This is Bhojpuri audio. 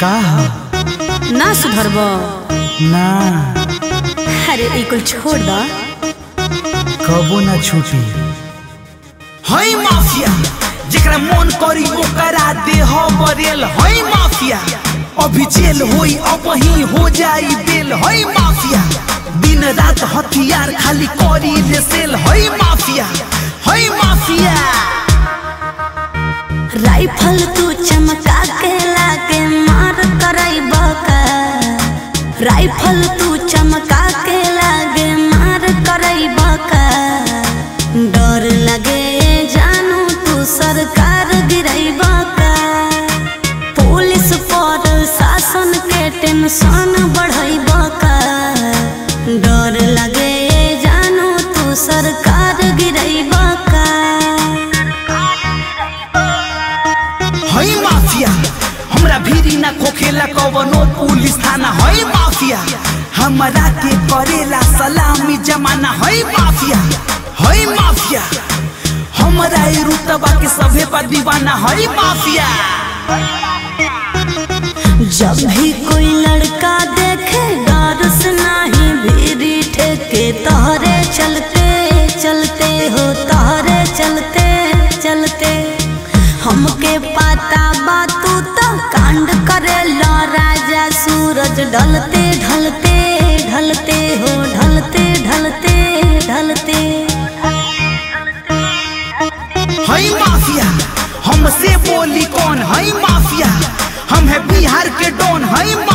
का ना सुधरब ना अरे कुल छोड़ द कबो ना छूटी। हई माफिया जेकरा मन करी ओकरा दे हो बरेल। हई माफिया अभी जेल होई अब ही हो जाई बेल। हई माफिया दिन रात हथियार खाली करी ले सेल। हई माफिया हई माफिया राइफल तू चमका के लाके मार करैब का। राइफल तू चमका के लागे मार करैब का। डर लगे जानू तू सरकार गिरैब का। पुलिस पर शासन के टेंशन बढ़ैब का। डर लगे जानू तू सरकार गिरैब का। हई माफिया हमरा भीरी ना खोखेला कवनो पुलिस थाना। हई माफिया हमरा के करेला सलामी जमाना। हई माफिया हई माफिया हमरा ई रुतबा के सभे पर दीवाना। हई माफिया जब भी कोई लड़का देखे डर से नहीं भीरी ठेके। तोहरे चलते चलते हो तोहरे चलते चलते हमके पता बा तू तो कांड करे लो राजा। सूरज ढलते ढलते ढलते हो ढलते ढलते ढलते। हई माफिया हमसे बोली कौन। हई माफिया हम है बिहार के डॉन। हई